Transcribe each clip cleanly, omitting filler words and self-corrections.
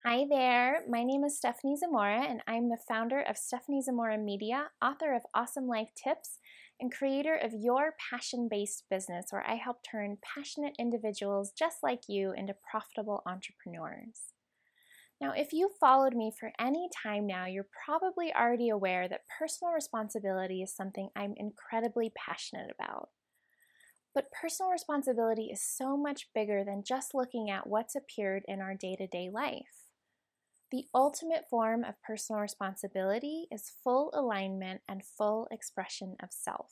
Hi there, my name is Stephanie Zamora, and I'm the founder of Stephanie Zamora Media, author of Awesome Life Tips, and creator of Your Passion-Based Business, where I help turn passionate individuals just like you into profitable entrepreneurs. Now, if you've followed me for any time now, you're probably already aware that personal responsibility is something I'm incredibly passionate about. But personal responsibility is so much bigger than just looking at what's appeared in our day-to-day life. The ultimate form of personal responsibility is full alignment and full expression of self.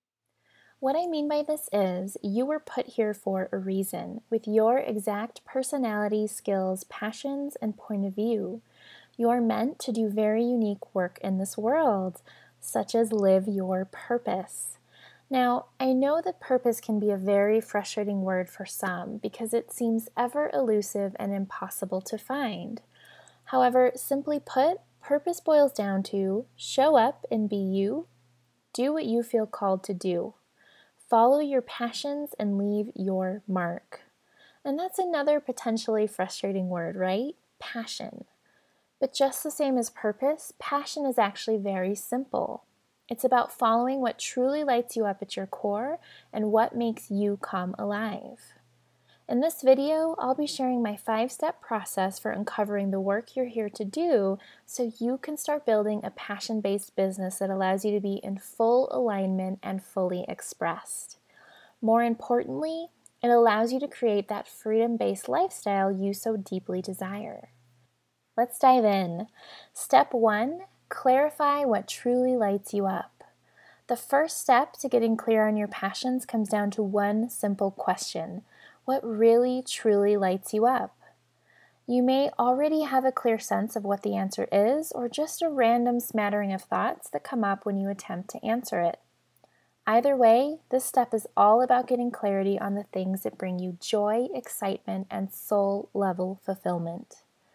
What I mean by this is, you were put here for a reason, with your exact personality, skills, passions, and point of view. You are meant to do very unique work in this world, such as live your purpose. Now, I know that purpose can be a very frustrating word for some because it seems ever elusive and impossible to find. However, simply put, purpose boils down to show up and be you, do what you feel called to do, follow your passions and leave your mark. And that's another potentially frustrating word, right? Passion. But just the same as purpose, passion is actually very simple. It's about following what truly lights you up at your core and what makes you come alive. In this video, I'll be sharing my 5-step process for uncovering the work you're here to do so you can start building a passion-based business that allows you to be in full alignment and fully expressed. More importantly, it allows you to create that freedom-based lifestyle you so deeply desire. Let's dive in. Step 1, clarify what truly lights you up. The first step to getting clear on your passions comes down to one simple question. What really, truly lights you up? You may already have a clear sense of what the answer is, or just a random smattering of thoughts that come up when you attempt to answer it. Either way, this step is all about getting clarity on the things that bring you joy, excitement, and soul-level fulfillment.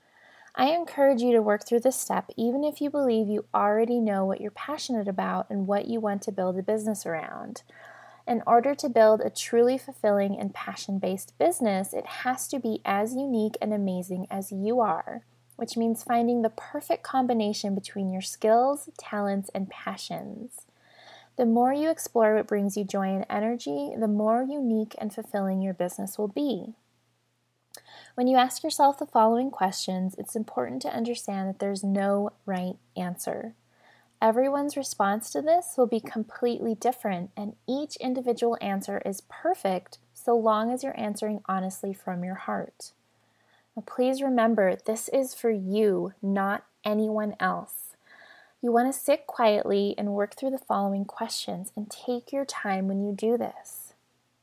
I encourage you to work through this step even if you believe you already know what you're passionate about and what you want to build a business around. In order to build a truly fulfilling and passion-based business, it has to be as unique and amazing as you are, which means finding the perfect combination between your skills, talents, and passions. The more you explore what brings you joy and energy, the more unique and fulfilling your business will be. When you ask yourself the following questions, it's important to understand that there's no right answer. Everyone's response to this will be completely different, and each individual answer is perfect so long as you're answering honestly from your heart. Now, please remember, this is for you, not anyone else. You want to sit quietly and work through the following questions, and take your time when you do this.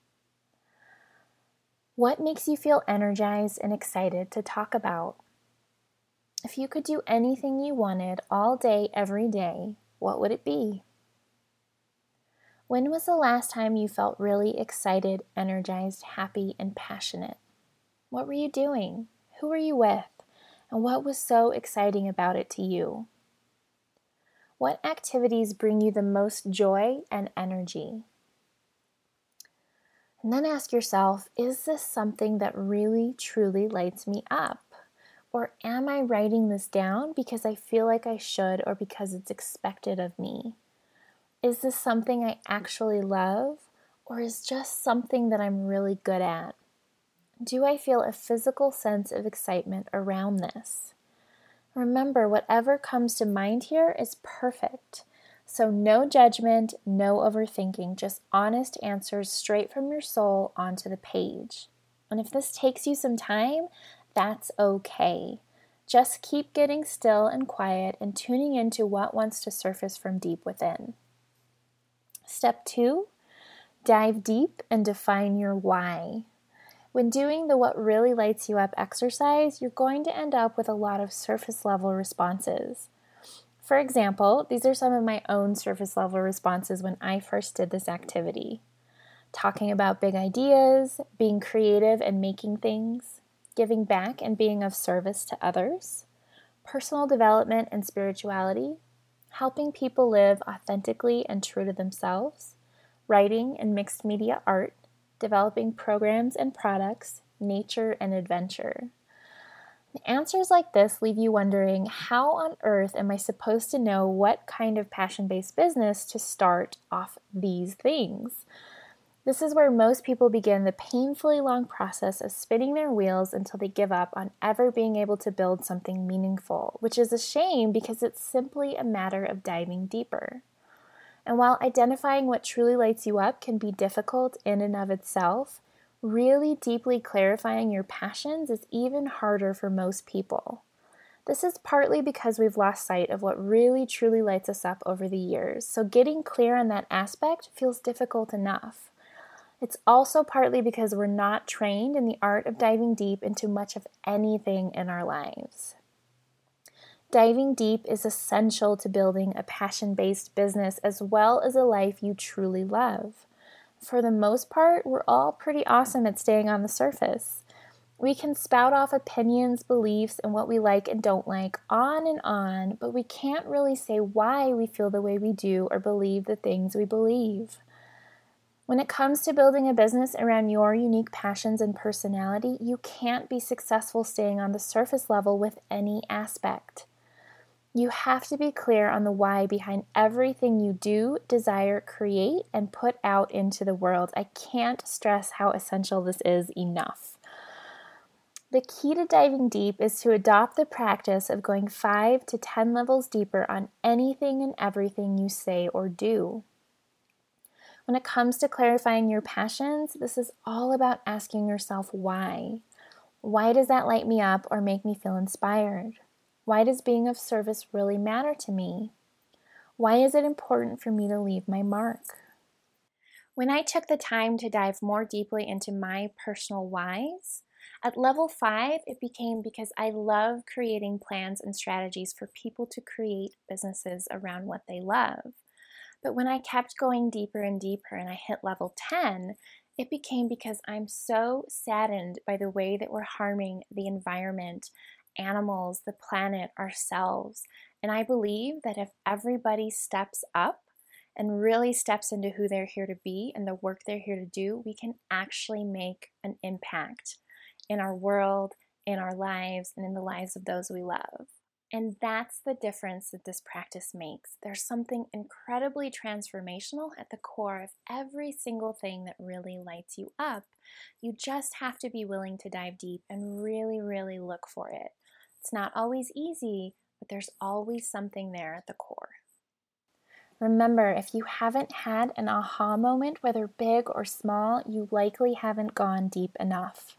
What makes you feel energized and excited to talk about? If you could do anything you wanted all day, every day, what would it be? When was the last time you felt really excited, energized, happy, and passionate? What were you doing? Who were you with? And what was so exciting about it to you? What activities bring you the most joy and energy? And then ask yourself, is this something that really, truly lights me up? Or am I writing this down because I feel like I should or because it's expected of me? Is this something I actually love, or is just something that I'm really good at? Do I feel a physical sense of excitement around this? Remember, whatever comes to mind here is perfect. So no judgment, no overthinking, just honest answers straight from your soul onto the page. And if this takes you some time, that's okay. Just keep getting still and quiet and tuning into what wants to surface from deep within. Step 2, dive deep and define your why. When doing the what really lights you up exercise, you're going to end up with a lot of surface level responses. For example, these are some of my own surface level responses when I first did this activity. Talking about big ideas, being creative and making things, giving back and being of service to others, personal development and spirituality, helping people live authentically and true to themselves, writing and mixed media art, developing programs and products, nature and adventure. The answers like this leave you wondering, how on earth am I supposed to know what kind of passion-based business to start off these things? This is where most people begin the painfully long process of spinning their wheels until they give up on ever being able to build something meaningful, which is a shame because it's simply a matter of diving deeper. And while identifying what truly lights you up can be difficult in and of itself, really deeply clarifying your passions is even harder for most people. This is partly because we've lost sight of what really truly lights us up over the years, so getting clear on that aspect feels difficult enough. It's also partly because we're not trained in the art of diving deep into much of anything in our lives. Diving deep is essential to building a passion-based business as well as a life you truly love. For the most part, we're all pretty awesome at staying on the surface. We can spout off opinions, beliefs, and what we like and don't like on, but we can't really say why we feel the way we do or believe the things we believe. When it comes to building a business around your unique passions and personality, you can't be successful staying on the surface level with any aspect. You have to be clear on the why behind everything you do, desire, create, and put out into the world. I can't stress how essential this is enough. The key to diving deep is to adopt the practice of going 5 to 10 levels deeper on anything and everything you say or do. When it comes to clarifying your passions, this is all about asking yourself why. Why does that light me up or make me feel inspired? Why does being of service really matter to me? Why is it important for me to leave my mark? When I took the time to dive more deeply into my personal whys, at level 5, it became because I love creating plans and strategies for people to create businesses around what they love. But when I kept going deeper and deeper and I hit level 10, it became because I'm so saddened by the way that we're harming the environment, animals, the planet, ourselves. And I believe that if everybody steps up and really steps into who they're here to be and the work they're here to do, we can actually make an impact in our world, in our lives, and in the lives of those we love. And that's the difference that this practice makes. There's something incredibly transformational at the core of every single thing that really lights you up. You just have to be willing to dive deep and really, really look for it. It's not always easy, but there's always something there at the core. Remember, if you haven't had an aha moment, whether big or small, you likely haven't gone deep enough.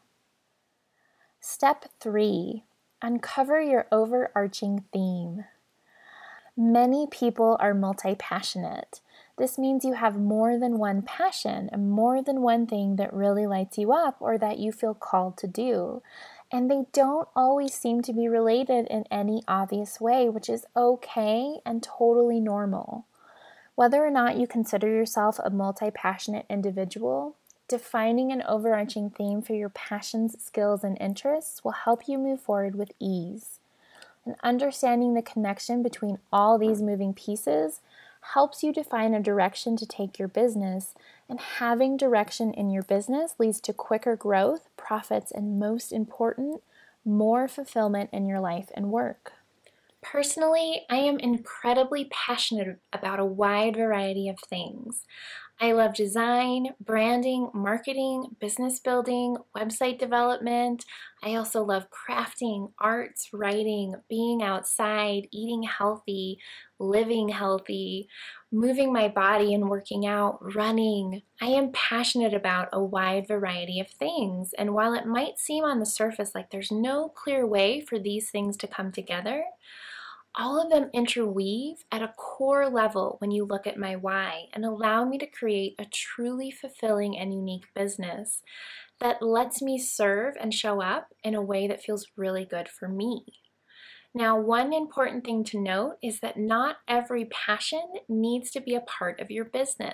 Step 3. Uncover your overarching theme. Many people are multi-passionate. This means you have more than one passion and more than one thing that really lights you up or that you feel called to do. And they don't always seem to be related in any obvious way, which is okay and totally normal. Whether or not you consider yourself a multi-passionate individual, defining an overarching theme for your passions, skills, and interests will help you move forward with ease. And understanding the connection between all these moving pieces helps you define a direction to take your business, and having direction in your business leads to quicker growth, profits, and most important, more fulfillment in your life and work. Personally, I am incredibly passionate about a wide variety of things. I love design, branding, marketing, business building, website development. I also love crafting, arts, writing, being outside, eating healthy, living healthy, moving my body and working out, running. I am passionate about a wide variety of things, and while it might seem on the surface like there's no clear way for these things to come together, all of them interweave at a core level when you look at my why and allow me to create a truly fulfilling and unique business that lets me serve and show up in a way that feels really good for me. Now, one important thing to note is that not every passion needs to be a part of your business.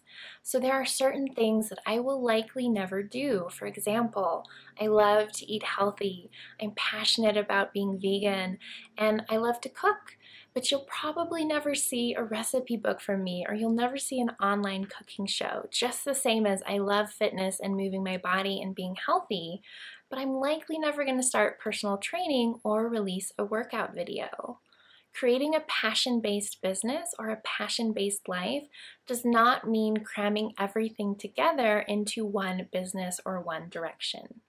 So there are certain things that I will likely never do. For example, I love to eat healthy, I'm passionate about being vegan, and I love to cook. But you'll probably never see a recipe book from me, or you'll never see an online cooking show. Just the same as I love fitness and moving my body and being healthy, but I'm likely never going to start personal training or release a workout video. Creating a passion-based business or a passion-based life does not mean cramming everything together into one business or one direction.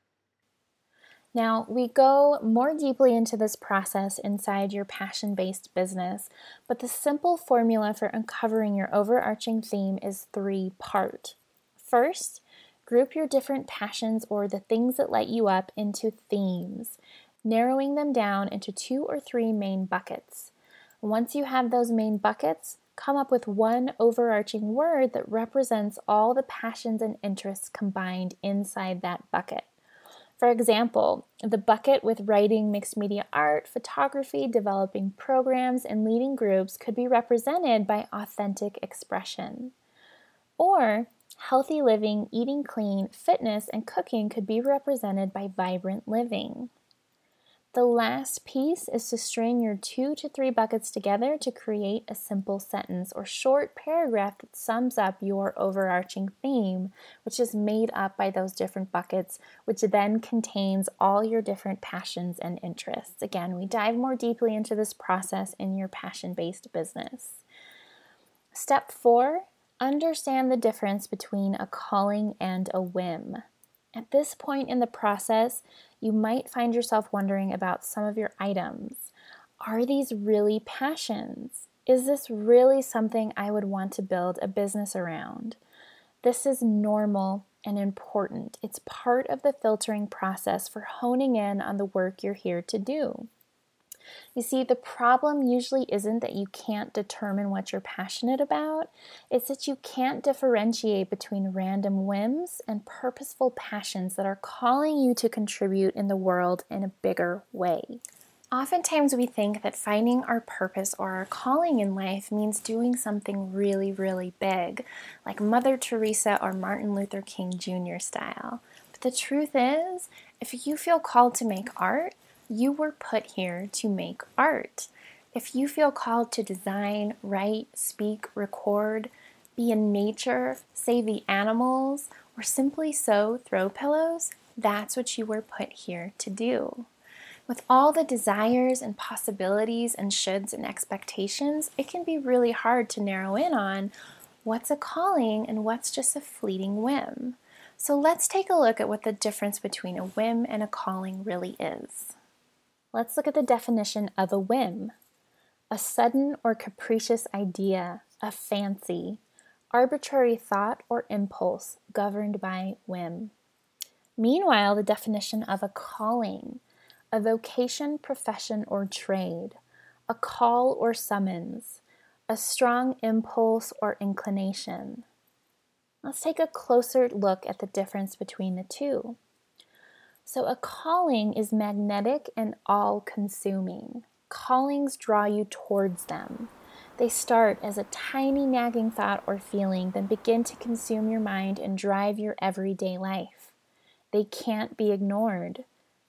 Now, we go more deeply into this process inside your passion-based business, but the simple formula for uncovering your overarching theme is 3-part. First, group your different passions or the things that light you up into themes, narrowing them down into 2 or 3 main buckets. Once you have those main buckets, come up with one overarching word that represents all the passions and interests combined inside that bucket. For example, the bucket with writing, mixed media art, photography, developing programs, and leading groups could be represented by authentic expression. Or healthy living, eating clean, fitness, and cooking could be represented by vibrant living. The last piece is to string your 2 to 3 buckets together to create a simple sentence or short paragraph that sums up your overarching theme, which is made up by those different buckets, which then contains all your different passions and interests. Again, we dive more deeply into this process in your passion-based business. Step 4, understand the difference between a calling and a whim. At this point in the process, you might find yourself wondering about some of your items. Are these really passions? Is this really something I would want to build a business around? This is normal and important. It's part of the filtering process for honing in on the work you're here to do. You see, the problem usually isn't that you can't determine what you're passionate about. It's that you can't differentiate between random whims and purposeful passions that are calling you to contribute in the world in a bigger way. Oftentimes we think that finding our purpose or our calling in life means doing something really, really big, like Mother Teresa or Martin Luther King Jr. style. But the truth is, if you feel called to make art, you were put here to make art. If you feel called to design, write, speak, record, be in nature, save the animals, or simply sew throw pillows, that's what you were put here to do. With all the desires and possibilities and shoulds and expectations, it can be really hard to narrow in on what's a calling and what's just a fleeting whim. So let's take a look at what the difference between a whim and a calling really is. Let's look at the definition of a whim. A sudden or capricious idea, a fancy, arbitrary thought or impulse governed by whim. Meanwhile, the definition of a calling, a vocation, profession, or trade, a call or summons, a strong impulse or inclination. Let's take a closer look at the difference between the two. So a calling is magnetic and all-consuming. Callings draw you towards them. They start as a tiny nagging thought or feeling, then begin to consume your mind and drive your everyday life. They can't be ignored.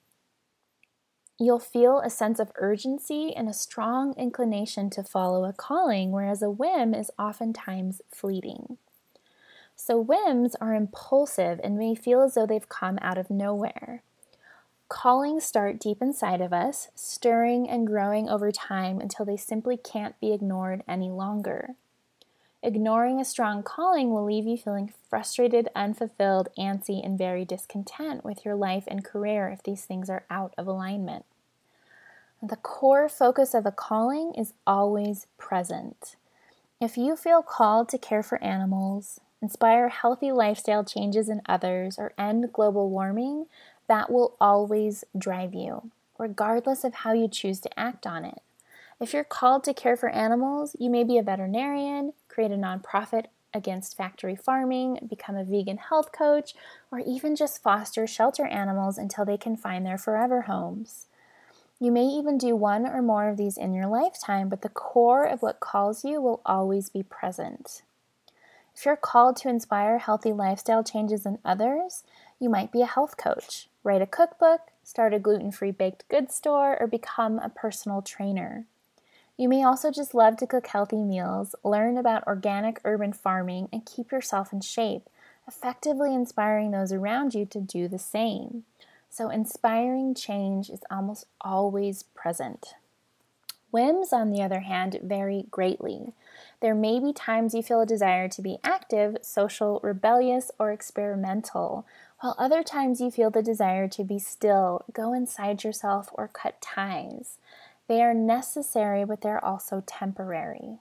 You'll feel a sense of urgency and a strong inclination to follow a calling, whereas a whim is oftentimes fleeting. So whims are impulsive and may feel as though they've come out of nowhere. Callings start deep inside of us, stirring and growing over time until they simply can't be ignored any longer. Ignoring a strong calling will leave you feeling frustrated, unfulfilled, antsy, and very discontent with your life and career if these things are out of alignment. The core focus of a calling is always present. If you feel called to care for animals, inspire healthy lifestyle changes in others, or end global warming, that will always drive you, regardless of how you choose to act on it. If you're called to care for animals, you may be a veterinarian, create a nonprofit against factory farming, become a vegan health coach, or even just foster shelter animals until they can find their forever homes. You may even do one or more of these in your lifetime, but the core of what calls you will always be present. If you're called to inspire healthy lifestyle changes in others, you might be a health coach, write a cookbook, start a gluten-free baked goods store, or become a personal trainer. You may also just love to cook healthy meals, learn about organic urban farming, and keep yourself in shape, effectively inspiring those around you to do the same. So inspiring change is almost always present. Whims, on the other hand, vary greatly. There may be times you feel a desire to be active, social, rebellious, or experimental, while other times you feel the desire to be still, go inside yourself, or cut ties. They are necessary, but they're also temporary.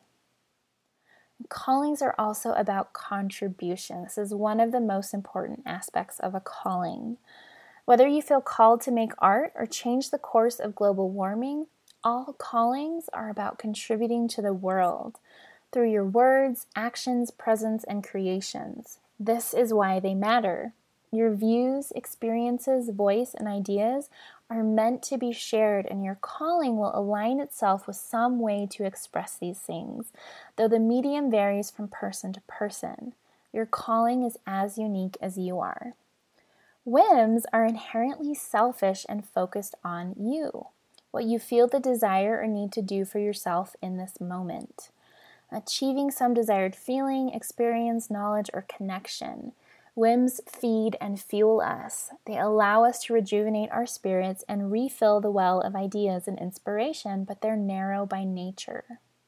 Callings are also about contribution. This is one of the most important aspects of a calling. Whether you feel called to make art or change the course of global warming, all callings are about contributing to the world through your words, actions, presence, and creations. This is why they matter. Your views, experiences, voice, and ideas are meant to be shared, and your calling will align itself with some way to express these things, though the medium varies from person to person. Your calling is as unique as you are. Whims are inherently selfish and focused on you, what you feel the desire or need to do for yourself in this moment. Achieving some desired feeling, experience, knowledge, or connection. Whims feed and fuel us. They allow us to rejuvenate our spirits and refill the well of ideas and inspiration, but they're narrow by nature.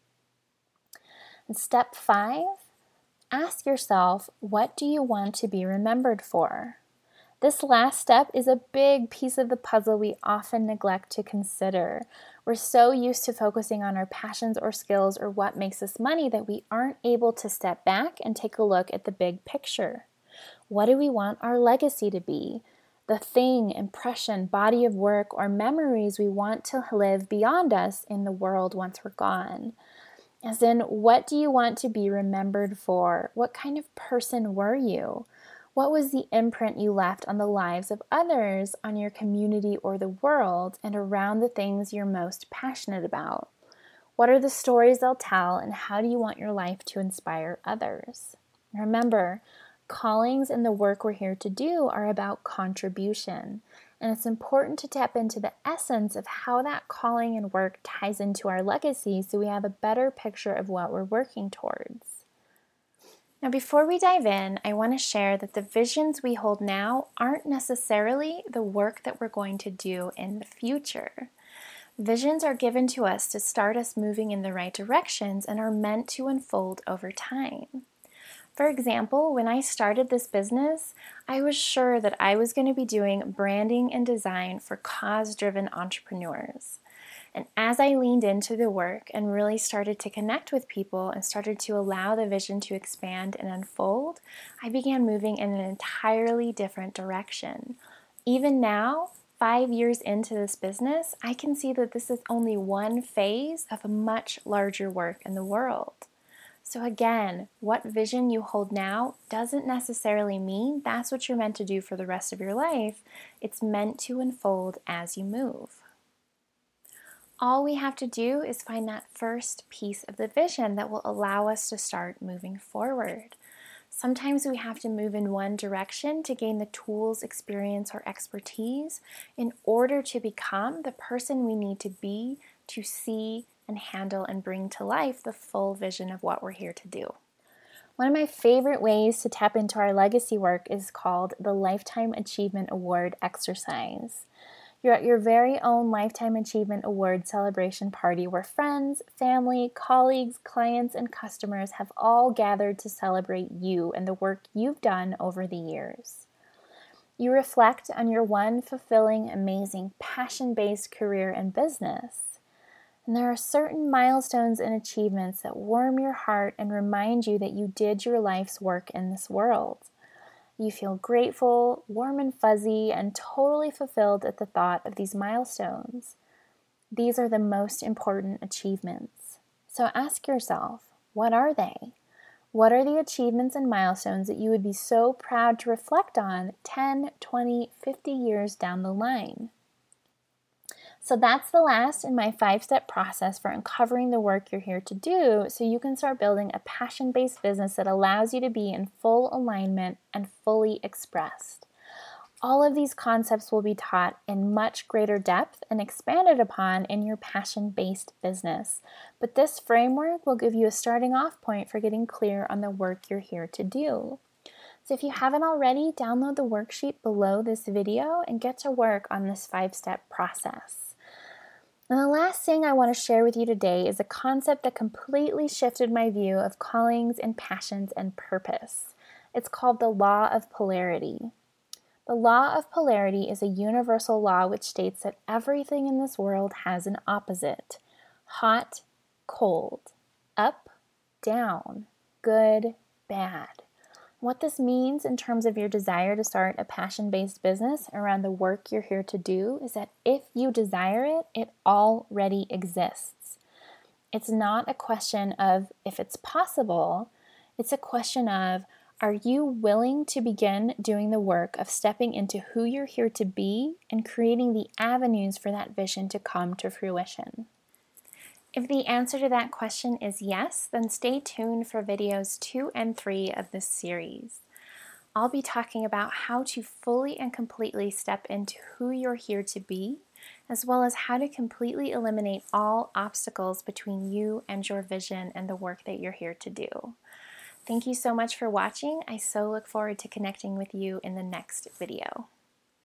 And step 5, ask yourself, what do you want to be remembered for? This last step is a big piece of the puzzle we often neglect to consider. We're so used to focusing on our passions or skills or what makes us money that we aren't able to step back and take a look at the big picture. What do we want our legacy to be? The thing, impression, body of work, or memories we want to live beyond us in the world once we're gone. As in, what do you want to be remembered for? What kind of person were you? What was the imprint you left on the lives of others, on your community or the world, and around the things you're most passionate about? What are the stories they'll tell, and how do you want your life to inspire others? Remember, callings and the work we're here to do are about contribution, and it's important to tap into the essence of how that calling and work ties into our legacy so we have a better picture of what we're working towards. Now, before we dive in, I want to share that the visions we hold now aren't necessarily the work that we're going to do in the future. Visions are given to us to start us moving in the right directions and are meant to unfold over time. For example, when I started this business, I was sure that I was going to be doing branding and design for cause-driven entrepreneurs. And as I leaned into the work and really started to connect with people and started to allow the vision to expand and unfold, I began moving in an entirely different direction. Even now, 5 years into this business, I can see that this is only one phase of a much larger work in the world. So again, what vision you hold now doesn't necessarily mean that's what you're meant to do for the rest of your life. It's meant to unfold as you move. All we have to do is find that first piece of the vision that will allow us to start moving forward. Sometimes we have to move in one direction to gain the tools, experience, or expertise in order to become the person we need to be to see and handle and bring to life the full vision of what we're here to do. One of my favorite ways to tap into our legacy work is called the Lifetime Achievement Award exercise. You're at your very own Lifetime Achievement Award celebration party where friends, family, colleagues, clients, and customers have all gathered to celebrate you and the work you've done over the years. You reflect on your one fulfilling, amazing, passion-based career and business. And there are certain milestones and achievements that warm your heart and remind you that you did your life's work in this world. You feel grateful, warm and fuzzy, and totally fulfilled at the thought of these milestones. These are the most important achievements. So ask yourself, what are they? What are the achievements and milestones that you would be so proud to reflect on 10, 20, 50 years down the line? So that's the last in my 5-step process for uncovering the work you're here to do so you can start building a passion-based business that allows you to be in full alignment and fully expressed. All of these concepts will be taught in much greater depth and expanded upon in your passion-based business. But this framework will give you a starting off point for getting clear on the work you're here to do. So if you haven't already, download the worksheet below this video and get to work on this 5-step process. And the last thing I want to share with you today is a concept that completely shifted my view of callings and passions and purpose. It's called the law of polarity. The law of polarity is a universal law which states that everything in this world has an opposite: hot, cold, up, down, good, bad. What this means in terms of your desire to start a passion-based business around the work you're here to do is that if you desire it, it already exists. It's not a question of if it's possible, it's a question of, are you willing to begin doing the work of stepping into who you're here to be and creating the avenues for that vision to come to fruition? If the answer to that question is yes, then stay tuned for videos 2 and 3 of this series. I'll be talking about how to fully and completely step into who you're here to be, as well as how to completely eliminate all obstacles between you and your vision and the work that you're here to do. Thank you so much for watching. I so look forward to connecting with you in the next video.